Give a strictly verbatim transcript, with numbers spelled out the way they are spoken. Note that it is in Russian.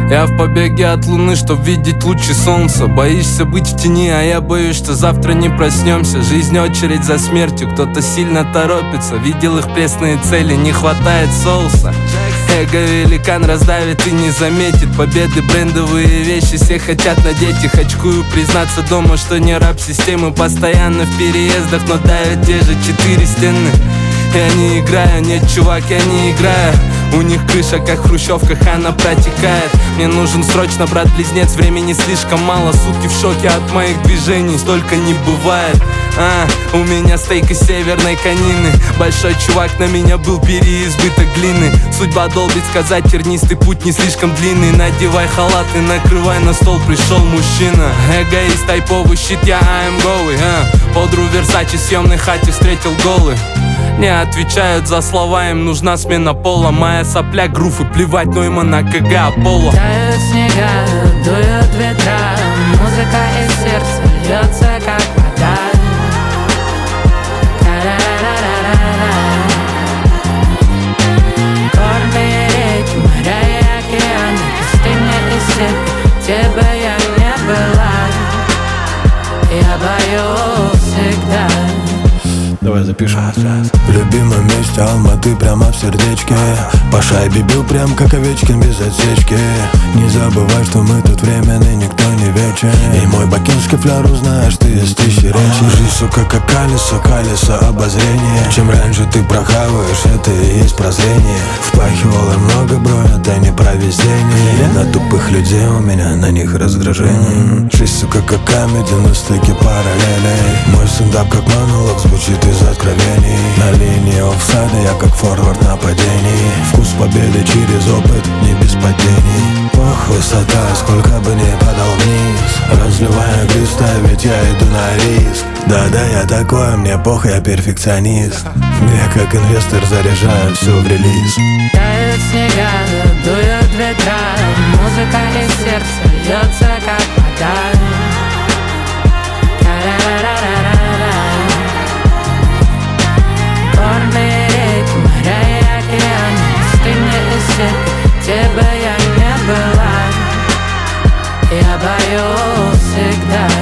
Я в побеге от луны, чтоб видеть лучи солнца. Боишься быть в тени, а я боюсь, что завтра не проснемся. Жизнь очередь за смертью, кто-то сильно торопится. Видел их пресные цели, не хватает соуса. Эго великан раздавит и не заметит. Победы, брендовые вещи, все хотят надеть их. Очкую признаться дома, что не раб системы. Постоянно в переездах, но давят те же четыре стены. Я не играю, нет, чувак, я не играю. У них крыша, как в хрущевках, она протекает. Мне нужен срочно брат-близнец, времени слишком мало. Суки в шоке от моих движений, столько не бывает. А, у меня стейк из северной конины. Большой чувак, на меня был переизбыток глины. Судьба долбит сказать, тернистый путь не слишком длинный. Надевай халат и накрывай на стол, пришел мужчина. Эгоист, тайповый щит, я I'm going, а. Подру в Версаче, съемной хате встретил голый. Не отвечают за слова, им нужна смена пола. Моя сопля, груф и плевать, но има на КГ Аполло. Тают снега, дуют ветра, музыка из сердца льется, как вода. Горные реки, моря и океаны, пустыня и степи, где бы я не была, я боюсь всегда. Давай запишем. В любимом месте Алматы, прямо в сердечке. По шайбе бил прям как Овечкин без отсечки. Не забывай, что мы тут временный, никто не вечен. И мой бакинский фляр узнаешь ты из тысячи речей. Жизнь, сука, как колесо, колесо обозрения. Чем раньше ты прохаваешь, это и есть прозрение. Впахивал я много, бро, это не про везение. На тупых людей у меня, на них раздражение. Жизнь, сука, как комедия, на стыке параллелей. Мой стендап как монолог звучит из откровений. На линии офсайда я как форвард нападений. Вкус победы через опыт, не без падений. Ох, высота, сколько бы ни падал вниз. Разливая гриста, ведь я иду на риск. Да-да, я такой, мне похуй, я перфекционист. Я как инвестор заряжаю все в релиз. Тают снега, дуют ветра, музыка из сердца льется, как вода. Горные реки, моря и океаны, пустыня и степи, где бы я не была, я боюсь всегда.